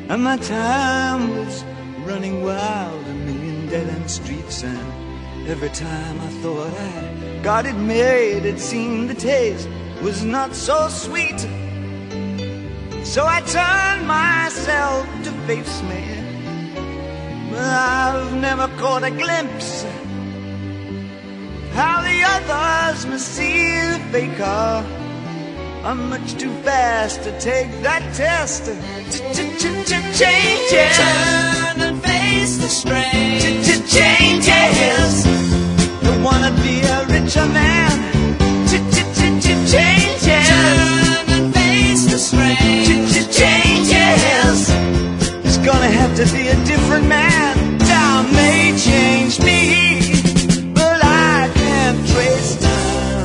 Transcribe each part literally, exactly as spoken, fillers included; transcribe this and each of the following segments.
and my time was running wild, a million dead-end streets. And every time I thought I got it made, it seemed the taste was not so sweet. So I turned myself to face me, but I've never caught a glimpse how the others must see the faker. I'm much too fast to take that test. Changes. Turn and face the strain. Changes. Don't wanna be a richer man. Changes. Turn and face the strain. Changes. It's gonna have to be a different man. Time may change me, but I can't trace time.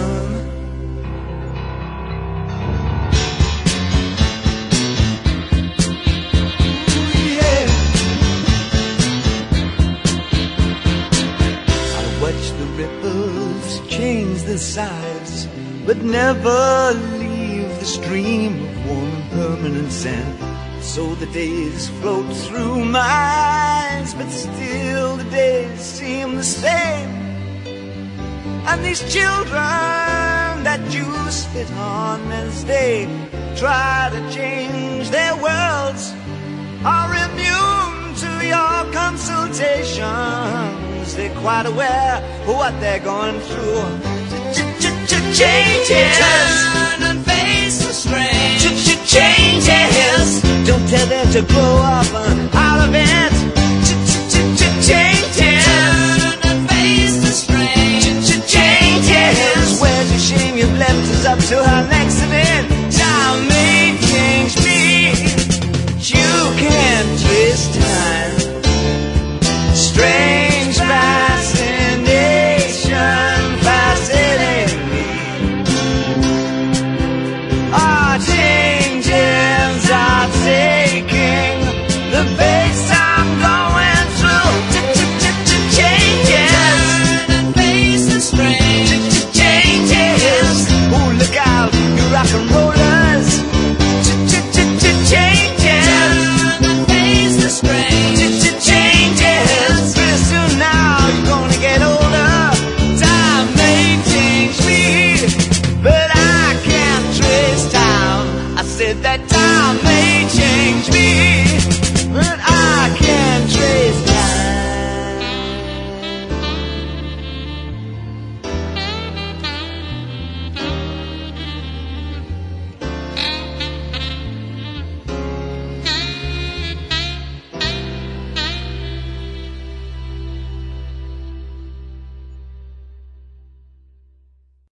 Change the sides, but never leave the stream of warm and permanent sand. So the days float through my eyes, but still the days seem the same. And these children that you spit on as they try to change their worlds are immune to your consultations. They're quite aware of what they're going through. Changes. Turn and face the strain. Changes. Don't tell them to grow up out of it.